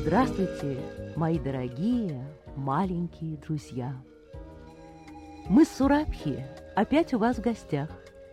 Здравствуйте, мои дорогие маленькие друзья! Мы с Сурабхи опять у вас в гостях.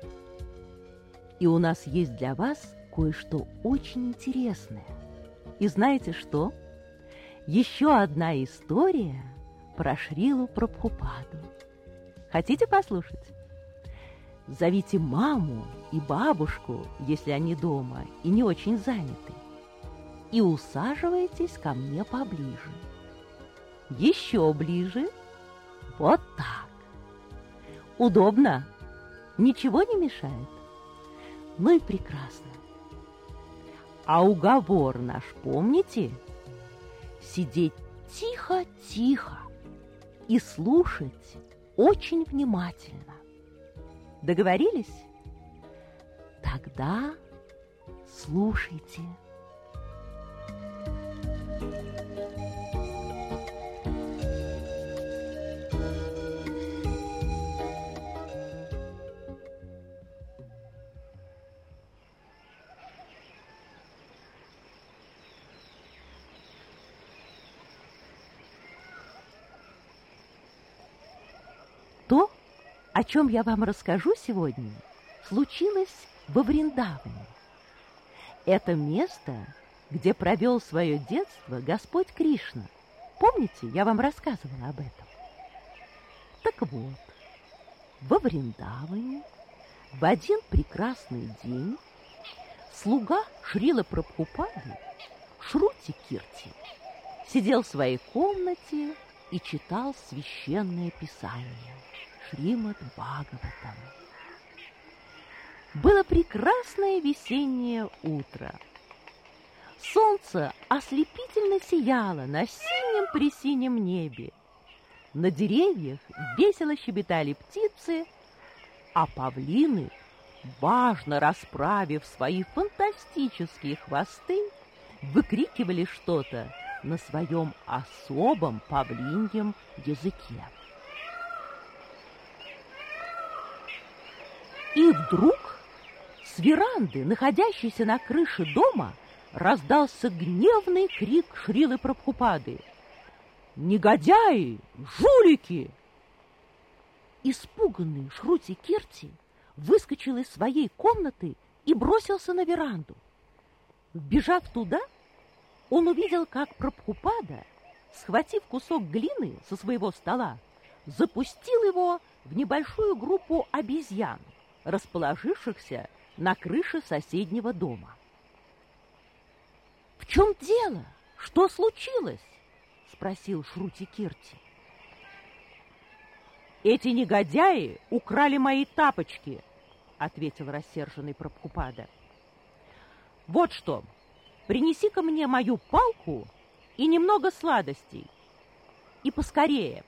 И у нас есть для вас кое-что очень интересное. И знаете что? Еще одна история про Шрилу Прабхупаду. Хотите послушать? Зовите маму и бабушку, если они дома и не очень заняты, и усаживайтесь ко мне поближе. Еще ближе. Вот так. Удобно? Ничего не мешает? Ну и прекрасно. А уговор наш помните? Сидеть тихо-тихо и слушать очень внимательно. Договорились? Тогда слушайте. То, о чем я вам расскажу сегодня, случилось во Вриндаване. Это место, где провел свое детство Господь Кришна. Помните, я вам рассказывала об этом? Так вот, во Вриндаване в один прекрасный день слуга Шрилы Прабхупады Шрути Кирти сидел в своей комнате и читал священное писание Шримад Бхагаватам. Было прекрасное весеннее утро. Солнце ослепительно сияло на синем-пресинем небе. На деревьях весело щебетали птицы, а павлины, важно расправив свои фантастические хвосты, выкрикивали что-то на своем особом павлиньем языке. И вдруг с веранды, находящейся на крыше дома, раздался гневный крик Шрилы Прабхупады: «Негодяи! Жулики!» Испуганный Шрути Кирти выскочил из своей комнаты и бросился на веранду. Вбежав туда, он увидел, как Прабхупада, схватив кусок глины со своего стола, запустил его в небольшую группу обезьян, расположившихся на крыше соседнего дома. «В чем дело? Что случилось?» — спросил Шрути Кирти. «Эти негодяи украли мои тапочки», — ответил рассерженный Прабхупада. «Вот что, принеси-ка мне мою палку и немного сладостей. И поскорее».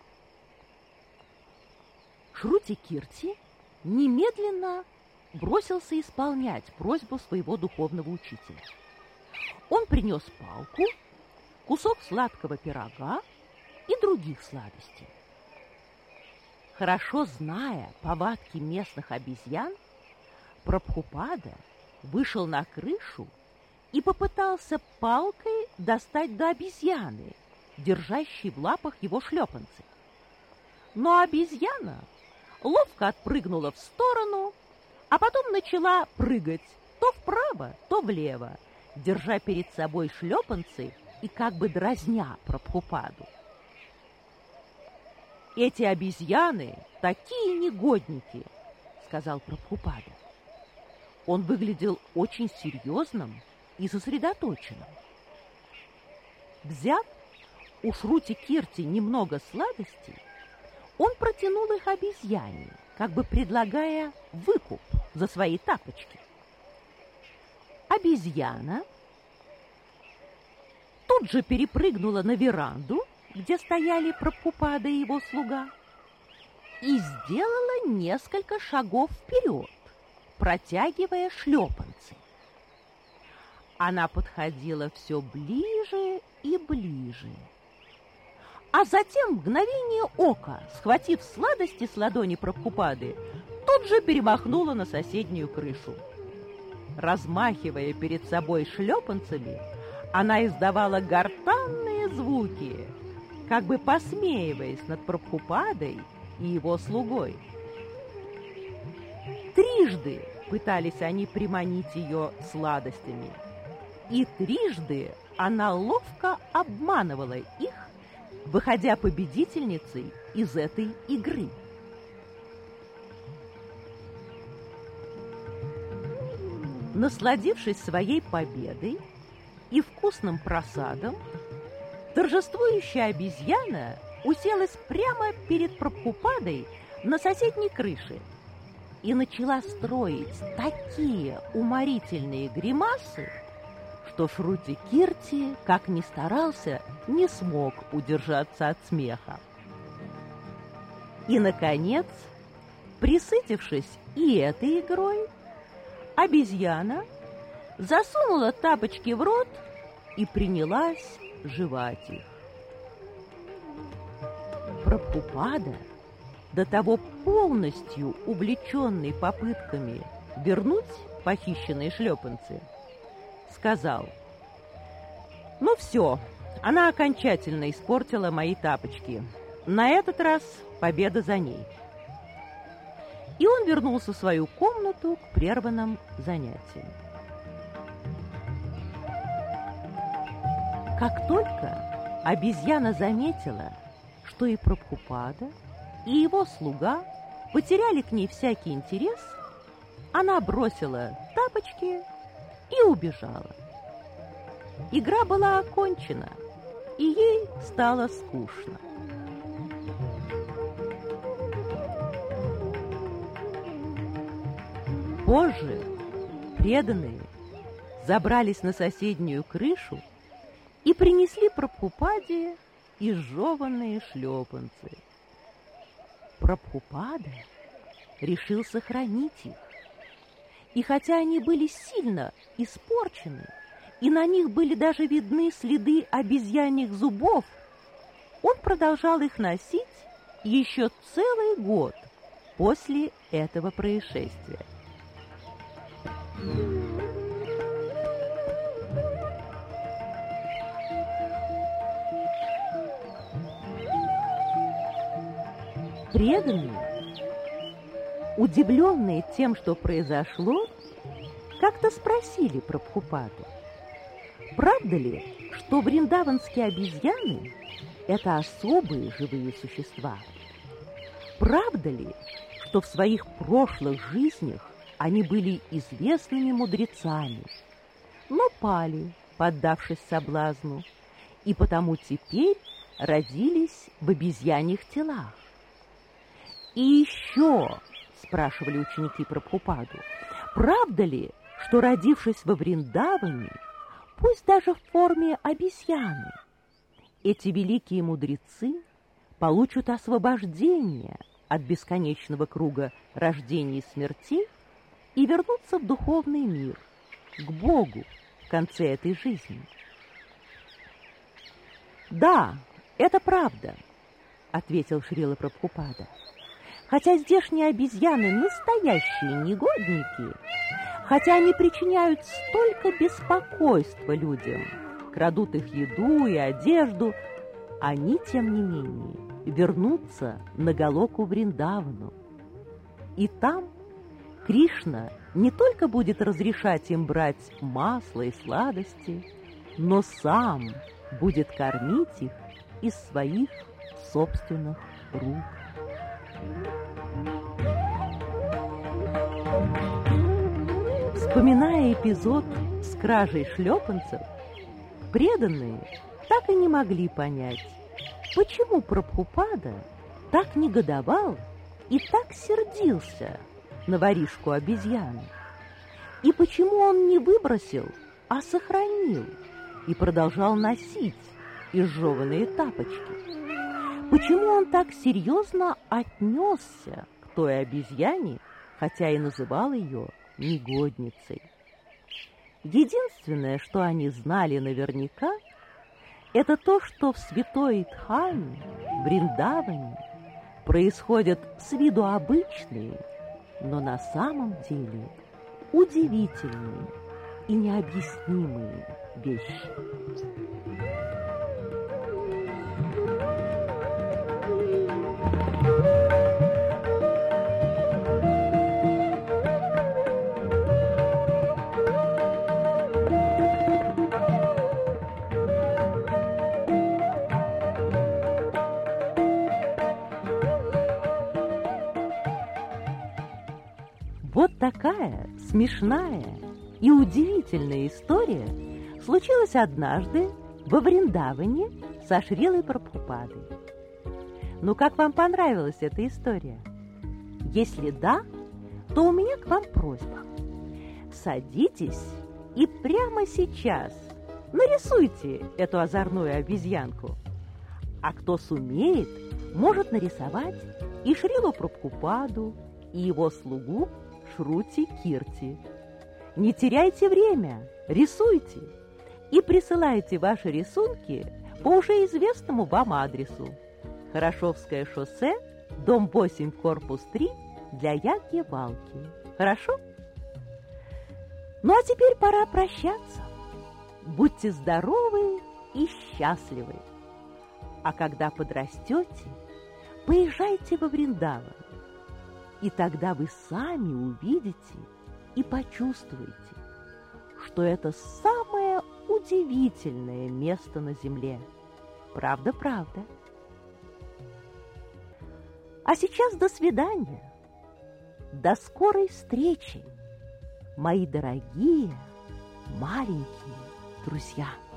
Шрути Кирти немедленно бросился исполнять просьбу своего духовного учителя. Он принес палку, кусок сладкого пирога и других сладостей. Хорошо зная повадки местных обезьян, Прабхупада вышел на крышу и попытался палкой достать до обезьяны, держащей в лапах его шлепанцы. Но обезьяна ловко отпрыгнула в сторону, а потом начала прыгать то вправо, то влево, держа перед собой шлепанцы и как бы дразня Прабхупаду. «Эти обезьяны такие негодники», — сказал Прабхупада. Он выглядел очень серьезным и сосредоточенным. Взяв у Шрути Кирти немного сладостей, он протянул их обезьяне, как бы предлагая выкуп за свои тапочки. Обезьяна тут же перепрыгнула на веранду, где стояли Прабхупада и его слуга, и сделала несколько шагов вперед, протягивая шлепанцы. Она подходила все ближе и ближе, а затем в мгновение ока, схватив сладости с ладони Прабхупады, тут же перемахнула на соседнюю крышу. Размахивая перед собой шлепанцами, она издавала гортанные звуки, как бы посмеиваясь над Прабхупадой и его слугой. Трижды пытались они приманить ее сладостями, и трижды она ловко обманывала их, выходя победительницей из этой игры. Насладившись своей победой и вкусным просадом, торжествующая обезьяна уселась прямо перед Прабхупадой на соседней крыше и начала строить такие уморительные гримасы, что Шрути-Кирти, как ни старался, не смог удержаться от смеха. И, наконец, присытившись и этой игрой, обезьяна засунула тапочки в рот и принялась жевать их. Прабхупада, до того полностью увлеченный попытками вернуть похищенные шлепанцы, сказал: «Ну все, она окончательно испортила мои тапочки. На этот раз победа за ней». И он вернулся в свою комнату к прерванным занятиям. Как только обезьяна заметила, что и Прабхупада, и его слуга потеряли к ней всякий интерес, она бросила тапочки и убежала. Игра была окончена, и ей стало скучно. Позже преданные забрались на соседнюю крышу и принесли Прабхупаде изжеванные шлепанцы. Прабхупада решил сохранить их. И хотя они были сильно испорчены, и на них были даже видны следы обезьяньих зубов, он продолжал их носить еще целый год после этого происшествия. Преданные, удивленные тем, что произошло, как-то спросили Прабхупаду: правда ли, что вриндаванские обезьяны – это особые живые существа? Правда ли, что в своих прошлых жизнях они были известными мудрецами, но пали, поддавшись соблазну, и потому теперь родились в обезьяньих телах? И еще, спрашивали ученики Прабхупаду, правда ли, что, родившись во Вриндаване, пусть даже в форме обезьяны, эти великие мудрецы получат освобождение от бесконечного круга рождений и смертей и вернутся в духовный мир, к Богу в конце этой жизни? «Да, это правда», — ответил Шрила Прабхупада. «Хотя здешние обезьяны настоящие негодники, хотя они причиняют столько беспокойства людям, крадут их еду и одежду, они, тем не менее, вернутся на Галоку Вриндавану. И там Кришна не только будет разрешать им брать масло и сладости, но сам будет кормить их из своих собственных рук». Вспоминая эпизод с кражей шлепанцев, преданные так и не могли понять, почему Прабхупада так негодовал и так сердился на воришку обезьяны, и почему он не выбросил, а сохранил и продолжал носить изжеванные тапочки. Почему он так серьезно отнесся к той обезьяне, хотя и называл ее негодницей? Единственное, что они знали наверняка, это то, что в святой Дхаме, в Вриндаване, происходят с виду обычные, но на самом деле удивительные и необъяснимые вещи. Вот такая смешная и удивительная история случилась однажды во Вриндаване со Шрилой Прабхупадой. Ну, как вам понравилась эта история? Если да, то у меня к вам просьба. Садитесь и прямо сейчас нарисуйте эту озорную обезьянку. А кто сумеет, может нарисовать и Шрилу Прабхупаду, и его слугу Шрути Кирти. Не теряйте время, рисуйте и присылайте ваши рисунки по уже известному вам адресу. Хорошевское шоссе, дом 8, корпус 3, для Ягьявалки. Хорошо? Ну а теперь пора прощаться. Будьте здоровы и счастливы. А когда подрастете, поезжайте во Вриндаван. И тогда вы сами увидите и почувствуете, что это самое удивительное место на земле. Правда, правда. А сейчас до свидания. До скорой встречи, мои дорогие маленькие друзья.